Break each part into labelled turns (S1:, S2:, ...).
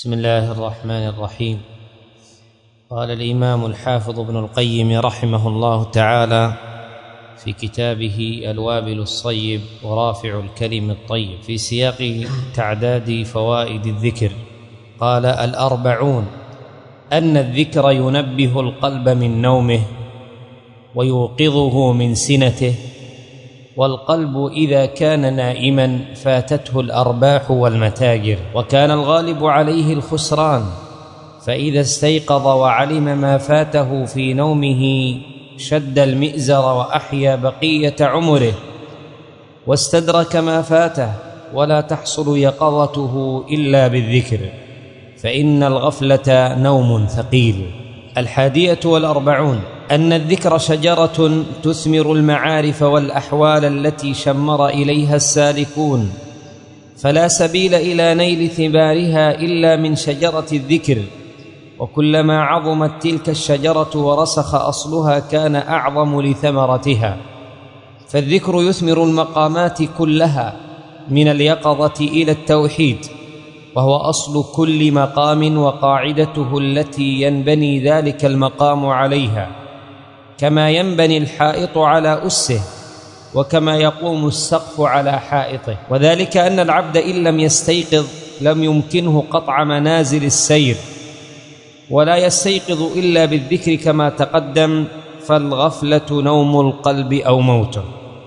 S1: بسم الله الرحمن الرحيم. قال الإمام الحافظ ابن القيم رحمه الله تعالى في كتابه الوابل الصيب ورافع الكلم الطيب في سياق تعداد فوائد الذكر، قال: 40 أن الذكر ينبه القلب من نومه ويوقظه من سنته، والقلب إذا كان نائما فاتته الأرباح والمتاجر، وكان الغالب عليه الخسران، فإذا استيقظ وعلم ما فاته في نومه شد المئزر وأحيا بقية عمره واستدرك ما فاته، ولا تحصل يقظته إلا بالذكر، فإن الغفلة نوم ثقيل. 41 أن الذكر شجرة تثمر المعارف والأحوال التي شمر إليها السالكون، فلا سبيل إلى نيل ثمارها إلا من شجرة الذكر، وكلما عظمت تلك الشجرة ورسخ أصلها كان أعظم لثمرتها. فالذكر يثمر المقامات كلها من اليقظة إلى التوحيد، وهو أصل كل مقام وقاعدته التي ينبني ذلك المقام عليها، كما ينبني الحائط على أسه، وكما يقوم السقف على حائطه. وذلك أن العبد إن لم يستيقظ لم يمكنه قطع منازل السير، ولا يستيقظ إلا بالذكر كما تقدم، فالغفلة نوم القلب أو موته.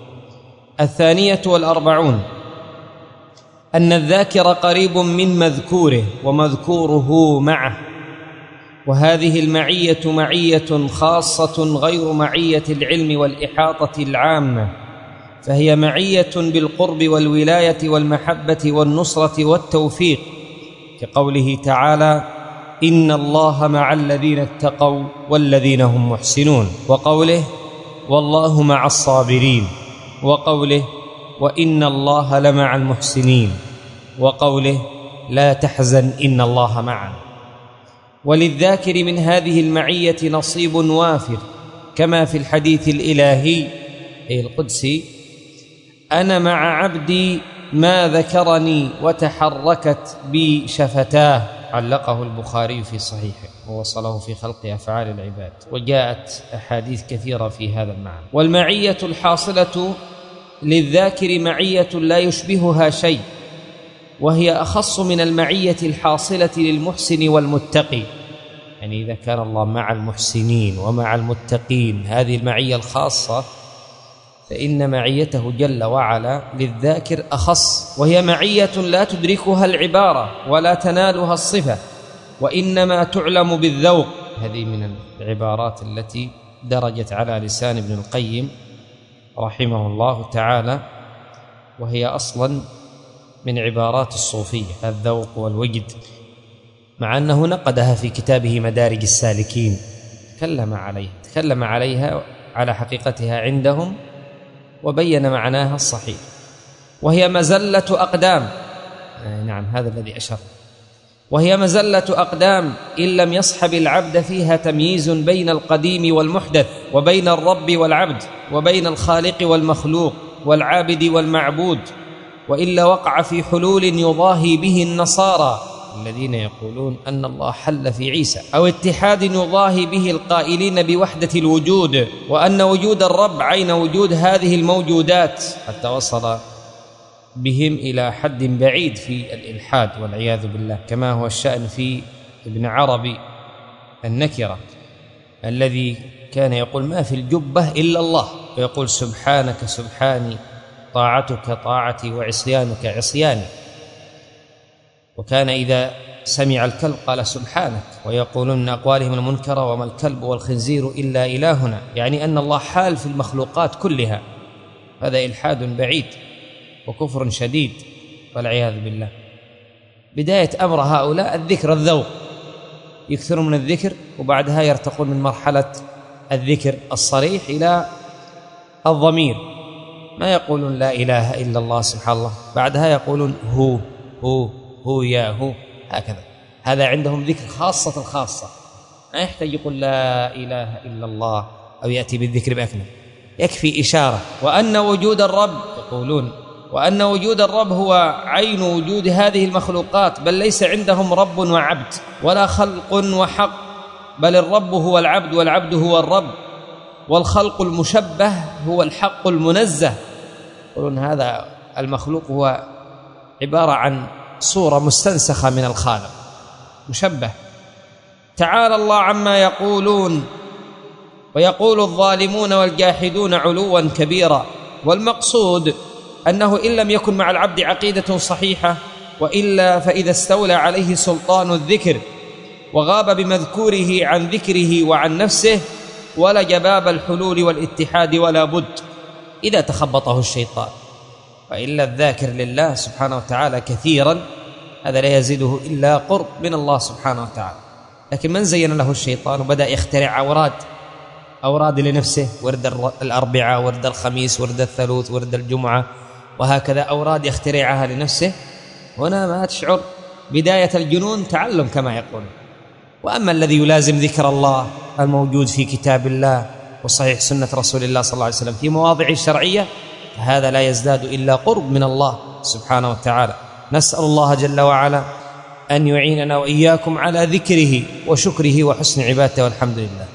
S1: 42 أن الذاكر قريب من مذكوره ومذكوره معه، وهذه المعية معية خاصة غير معية العلم والإحاطة العامة، فهي معية بالقرب والولاية والمحبة والنصرة والتوفيق، كقوله تعالى: إن الله مع الذين اتقوا والذين هم محسنون، وقوله: والله مع الصابرين، وقوله: وإن الله لمع المحسنين، وقوله: لا تحزن إن الله معنا. وللذاكر من هذه المعية نصيب وافر، كما في الحديث الإلهي أي القدسي: أنا مع عبدي ما ذكرني وتحركت بي شفتاه، علقه البخاري في صحيحه ووصله في خلق أفعال العباد، وجاءت أحاديث كثيرة في هذا المعنى. والمعية الحاصلة للذاكر معية لا يشبهها شيء، وهي أخص من المعية الحاصلة للمحسن والمتقي، يعني إذا كان الله مع المحسنين ومع المتقين هذه المعية الخاصة، فإن معيته جل وعلا للذاكر أخص، وهي معية لا تدركها العبارة ولا تنالها الصفة، وإنما تعلم بالذوق. هذه من العبارات التي درجت على لسان ابن القيم رحمه الله تعالى، وهي أصلا من عبارات الصوفية، الذوق والوجد، مع أنه نقدها في كتابه مدارج السالكين، تكلم عليها على حقيقتها عندهم وبين معناها الصحيح. وهي مزلة أقدام، نعم هذا الذي أشر، وهي مزلة أقدام إن لم يصحب العبد فيها تمييز بين القديم والمحدث، وبين الرب والعبد، وبين الخالق والمخلوق، والعابد والمعبود، وإلا وقع في حلول يضاهي به النصارى الذين يقولون أن الله حل في عيسى، أو اتحاد يضاهي به القائلين بوحدة الوجود، وأن وجود الرب عين وجود هذه الموجودات، حتى وصل بهم إلى حد بعيد في الإلحاد والعياذ بالله، كما هو الشأن في ابن عربي النكرة الذي كان يقول: ما في الجبة إلا الله، ويقول: سبحانك سبحاني، طاعتك طاعتي، وعصيانك عصياني. وكان إذا سمع الكلب قال: سبحانك، ويقولون من أقوالهم المنكرة: وما الكلب والخنزير إلا إلهنا، يعني أن الله حال في المخلوقات كلها. هذا إلحاد بعيد وكفر شديد والعياذ بالله. بداية أمر هؤلاء الذكر، الذوق، يكثرون من الذكر، وبعدها يرتقون من مرحلة الذكر الصريح إلى الضمير، ما يقولون لا إله إلا الله سبحان الله، بعدها يقولون هو هو هو يا هو، هكذا. هذا عندهم ذكر خاصة الخاصة، ما يحتاج يقول لا إله إلا الله أو يأتي بالذكر بأكمل، يكفي إشارة. وأن وجود الرب يقولون وأن وجود الرب هو عين وجود هذه المخلوقات، بل ليس عندهم رب وعبد ولا خلق وحق، بل الرب هو العبد والعبد هو الرب، والخلق المشبه هو الحق المنزه. يقولون هذا المخلوق هو عبارة عن صورة مستنسخة من الخالق، مشبه. تعالى الله عما يقولون، ويقول الظالمون والجاحدون علوا كبيرا. والمقصود أنه إن لم يكن مع العبد عقيدة صحيحة، وإلا فإذا استولى عليه سلطان الذكر وغاب بمذكوره عن ذكره وعن نفسه، ولج باب الحلول والاتحاد ولا بد إذا تخبطه الشيطان. وإلا الذاكر لله سبحانه وتعالى كثيرا هذا لا يزيده إلا قرب من الله سبحانه وتعالى. لكن من زين له الشيطان وبدأ يخترع أوراد لنفسه، ورد الأربعاء، ورد الخميس، ورد الثلاث، ورد الجمعة، وهكذا أوراد يخترعها لنفسه، هنا ما تشعر بداية الجنون تعلم كما يقول. وأما الذي يلازم ذكر الله الموجود في كتاب الله وصحيح سنة رسول الله صلى الله عليه وسلم في مواضع شرعية، فهذا لا يزداد إلا قرب من الله سبحانه وتعالى. نسأل الله جل وعلا أن يعيننا وإياكم على ذكره وشكره وحسن عبادته، والحمد لله.